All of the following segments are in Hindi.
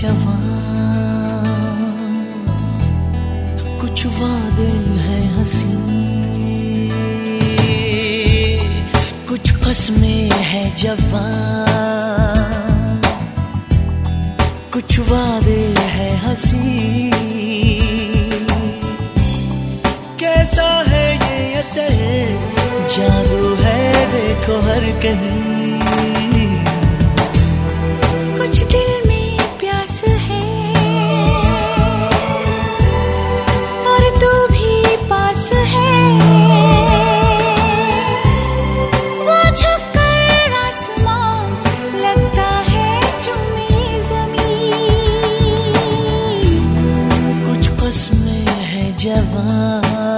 जवां, कुछ वादे हैं हंसी, कुछ कस्में है जवां, कुछ वादे है हंसी। कैसा है ये असर, जादू है देखो हर कहीं। कुछ दिल में प्यास है और तू भी पास है, वो झुककर आसमां लगता है चूमे ज़मीन। कुछ कस्में है जवां,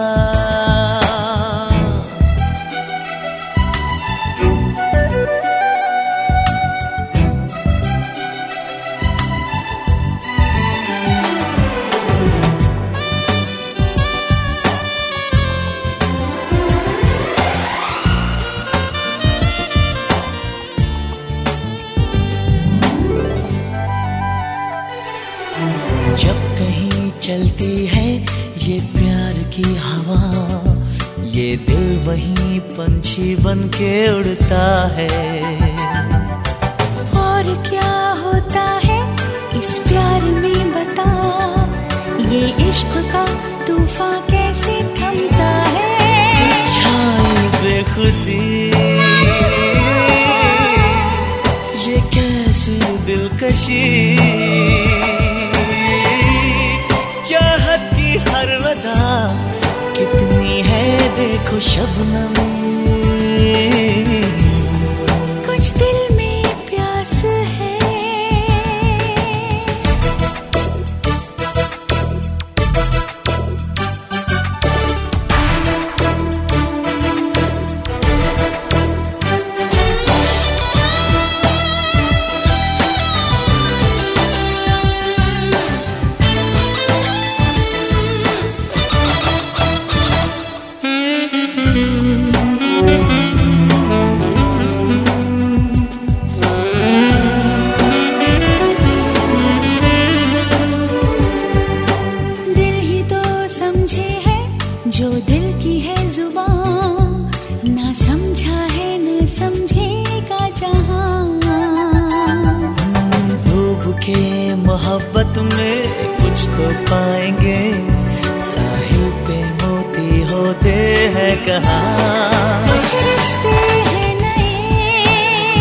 जब कहीं चलती है ये प्यार की हवा, ये दिल वहीं पंछी बन के उड़ता है। और क्या होता है इस प्यार में बता, ये इश्क का तूफान कैसे थमता है। छाई बेखुदी, ये कैसी दिलकशी, चाहत की हर अदा कितनी है देखो शबनम। कुछ दिल में प्यास है जो दिल की है जुबान, ना समझा है न समझेगा जहां। डूब के मोहब्बत में कुछ तो पाएंगे, साहिल पे मोती होते हैं कहाँ। कुछ रिश्ते हैं नए,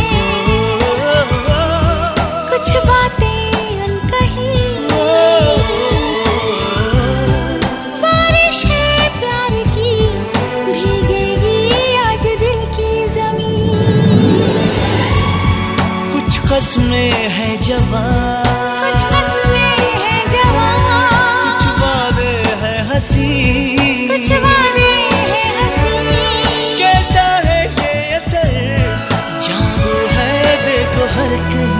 कुछ बातें अनकही, बारिश है प्यार की भीगेगी आज दिल की ज़मीन। कुछ कस्में है जवां, कुछ कस्में है जवां, कुछ वादे है हंसी, कुछ वादे है हंसी। कैसा है ये असर, जादू है देखो हर कहीं।